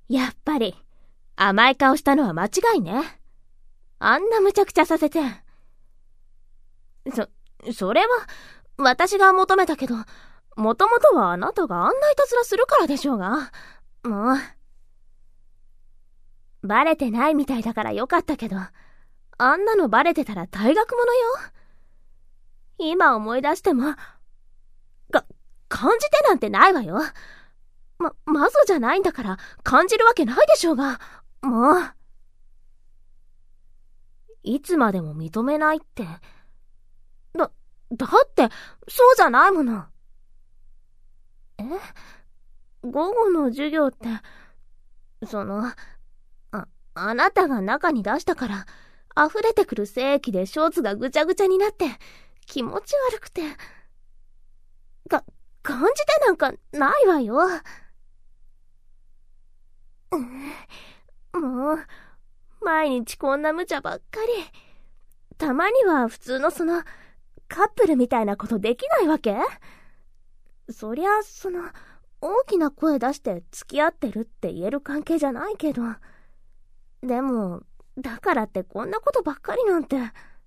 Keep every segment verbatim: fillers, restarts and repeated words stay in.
やっぱり、甘い顔したのは間違いね。あんな無茶苦茶させて。そ、それは、私が求めたけど、もともとはあなたがあんないたずらするからでしょうが。もう。バレてないみたいだからよかったけど、あんなのバレてたら退学者よ。今思い出しても、か、感じてなんてないわよ。ま、マゾじゃないんだから感じるわけないでしょうが。もう。いつまでも認めないって。だ、だって、そうじゃないもの。え？午後の授業って、その、あ、あなたが中に出したから、溢れてくる精液でショーツがぐちゃぐちゃになって、気持ち悪くて。か、感じてなんかないわよ。もう、毎日こんな無茶ばっかり。たまには普通のその、カップルみたいなことできないわけ？そりゃ、その、大きな声出して付き合ってるって言える関係じゃないけど。でも、だからってこんなことばっかりなんて。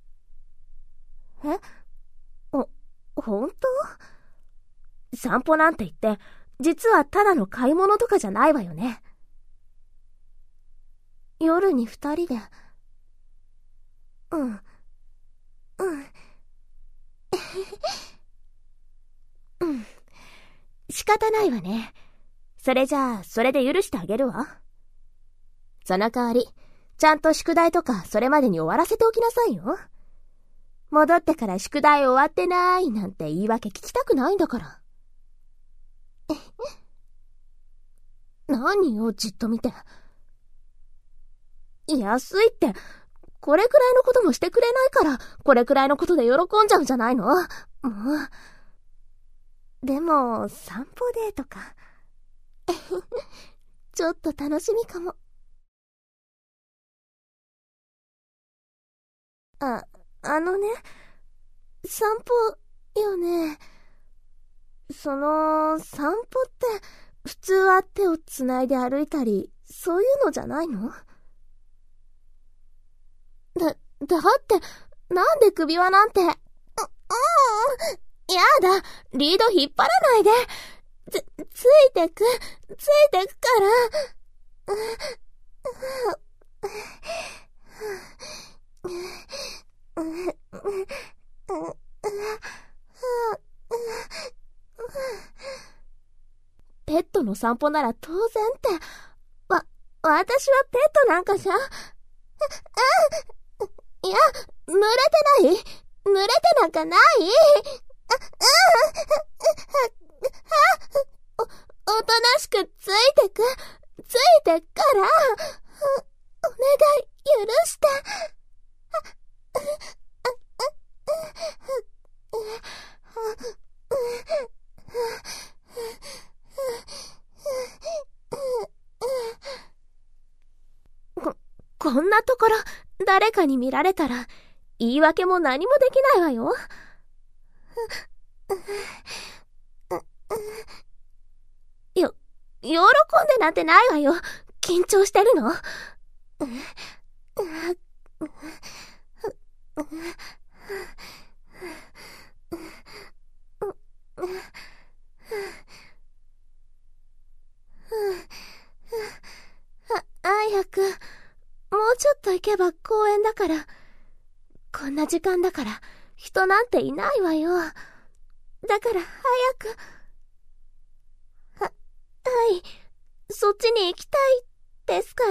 え？お、ほんと？散歩なんて言って、実はただの買い物とかじゃないわよね。夜に二人で。うん。うん。うん。仕方ないわね。それじゃあ、それで許してあげるわ。その代わり、ちゃんと宿題とかそれまでに終わらせておきなさいよ。戻ってから宿題終わってないなんて言い訳聞きたくないんだから。何よ、じっと見て。安いって、これくらいのこともしてくれないから、これくらいのことで喜んじゃうんじゃないの？もう。でも、散歩デートか。ちょっと楽しみかも。あ、あのね、散歩よね。その、散歩って、普通は手をつないで歩いたり、そういうのじゃないの？だ、だって、なんで首輪なんて、う、うん、やだ、リード引っ張らないで。つ、ついてく、ついてくから。ペットの散歩なら当然って。わ、私はペットなんかじゃ。いや、濡れてない？濡れてなんかない？お、おとなしくついてく、ついてくから。お願い、許して。こ、こんなところ、誰かに見られたら、言い訳も何もできないわよ。よ、喜んでなんてないわよ。緊張してるの？早く、もうちょっと行けば公園だから。こんな時間だから人なんていないわよ。だから早く。は、はい。そっちに行きたいですから。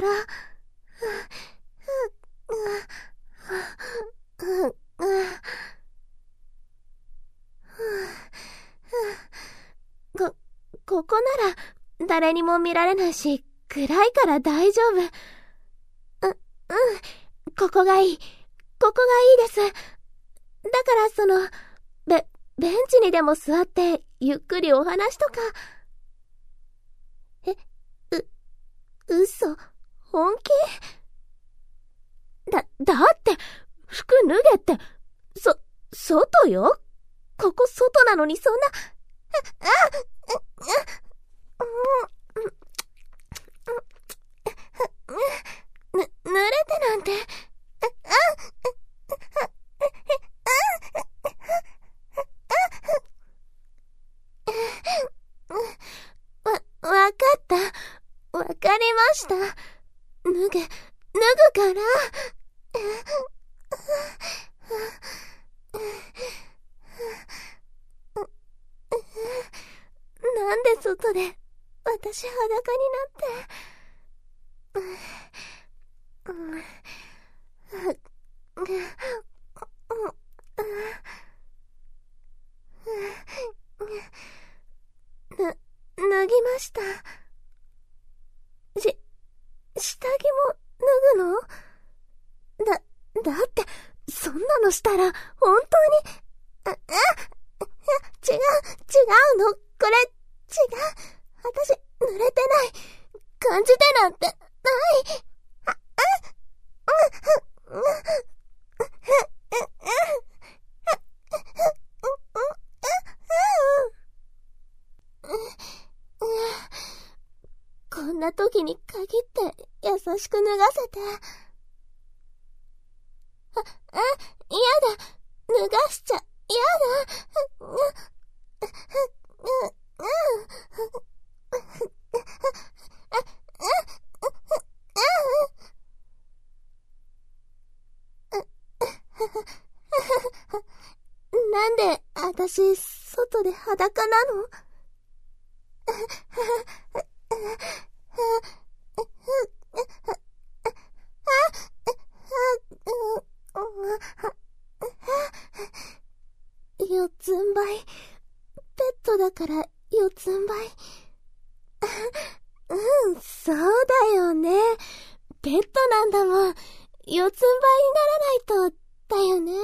こ、ここなら誰にも見られないし、暗いから大丈夫。う、うん。ここがいい。ここがいいです。だからその、ベ、ベンチにでも座ってゆっくりお話とか。え、う、嘘？本気？だ、だって服脱げって、そ、外よ？ここ外なのにそんな、あ、あ、あ、 わかりました。脱ぐ、脱ぐから。なんで外で私裸になって。な、脱ぎました。し、下着も脱ぐの？だ、だって、そんなのしたら、本当に、あ、あ、違う、違うの、これ、違う。私、濡れてない。感じてなんて、ない。あ、あ、うん、うん、うん、こんな時に限って優しく脱がせて。あ、あ、嫌だ。脱がしちゃ、嫌だ。なんで、あたし、外で裸なの？四つん這い。ペットだから四つん這い。うん、そうだよね。ペットなんだもん。四つん這いにならないと、だよね。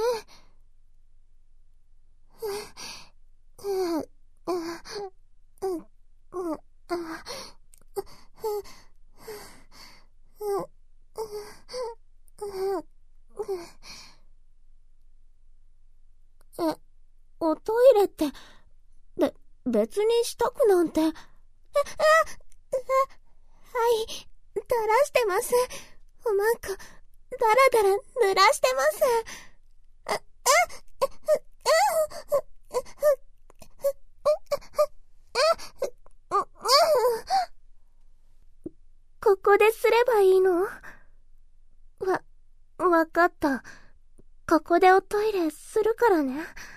え、おトイレって、べ、別にしたくなんて。あ、あ、あ、はい、垂らしてます。なんか、だらだら濡らしてます。あ、あ、ここですればいいの？わ、わかった。ここでおトイレするからね。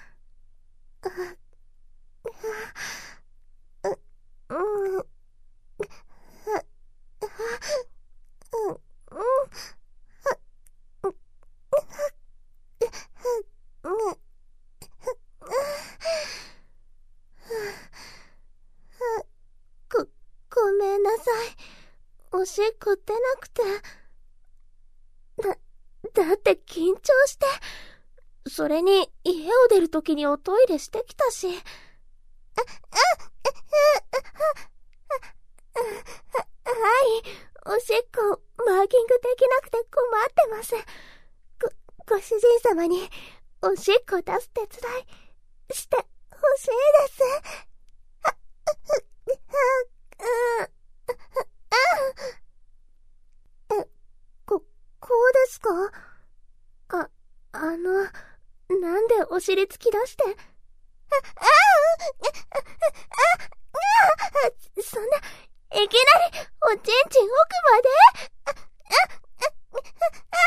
ご、ごめんなさい。おしっこ出なくて。だ、だって緊張して。それに、家を出るときにおトイレしてきたし。あ、あ、あ、はい。おしっこ、マーキングできなくて困ってます。ご、ご主人様に、おしっこ出す手伝い、してほしいです。あ、あ、あ、あ、え、こ、こうですか？あ、あの、なんでお尻突き出して。あ、あ、あ、あ、あ、あ、そんな、いきなり、おちんちん奥まで？あ、あ、あ、あ、あ、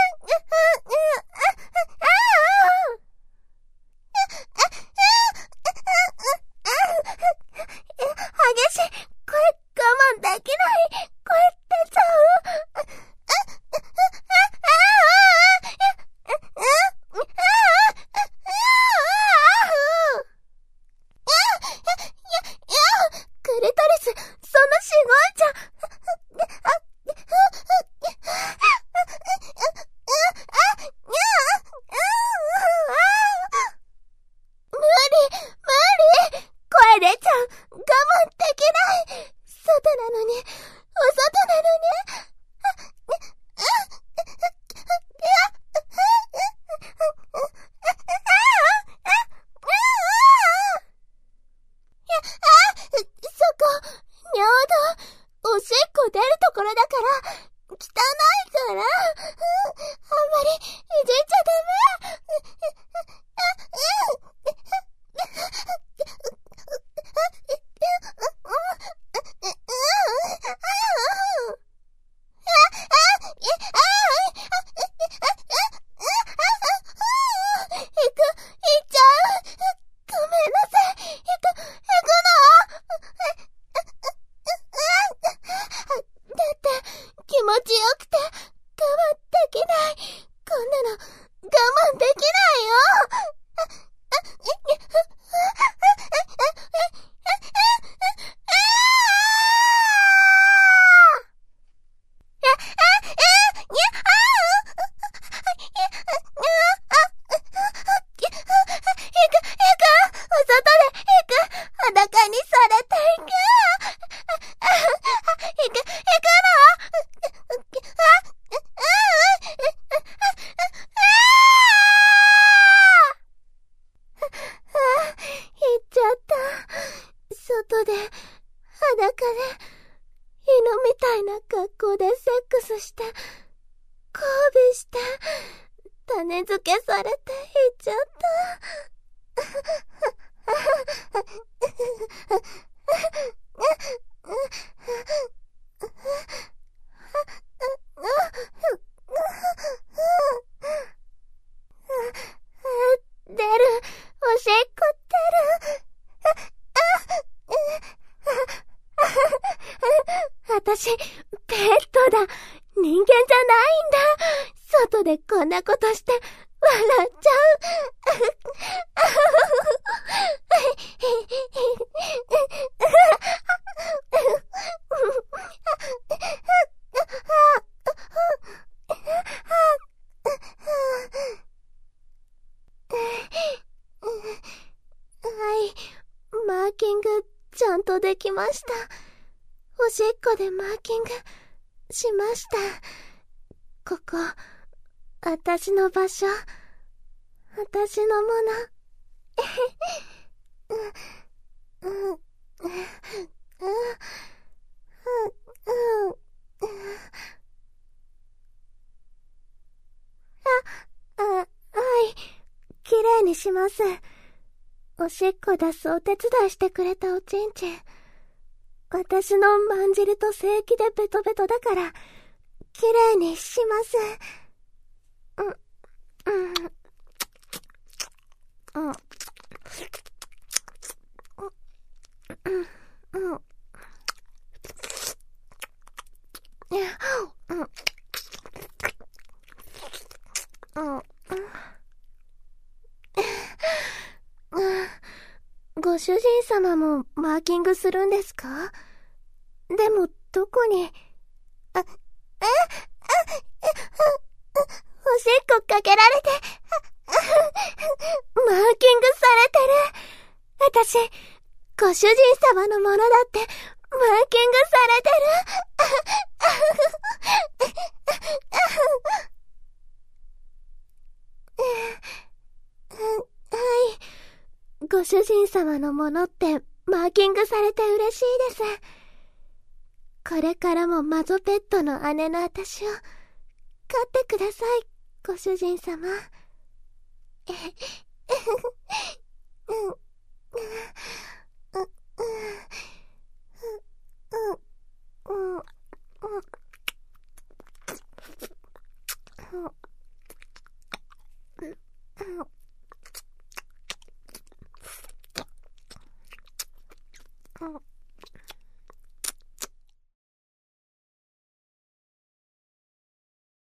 激しい。これ我慢できない。これ出ちゃう。クリトリス、そんなしごいちゃ。無理、無理。声出ちゃう。我慢できない。外なのに、お外なのに。おしっこ出るところだから、汚いから、あんまりいじっちゃダメ。 たいな格好でセックスして、交尾して、種付けされていっちゃった出る、おしっこ出る。私、ペットだ。人間じゃないんだ。外でこんなことして、笑っちゃう。はい、マーキングちゃんとできました。おしっこでマーキングしました。ここ、私の場所、私のもの。うん、うん、うん、うん、あ、あ、はい、きれいにします。おしっこ出すお手伝いしてくれたおちんちん。私のまんじりと精液でベトベトだから、きれいにします。うん、うん、うん、うん、うん、うん、ご主人様もマーキングするんですか？でも、どこに？あ、え、あ、おしっこかけられて、マーキングされてる。私、ご主人様のものだって、マーキングされてる。はい。ご主人様のものってマーキングされて嬉しいです。これからもマゾペットの姉の私を飼ってください、ご主人様。え、うん、うん、うん、うん、うん、うん。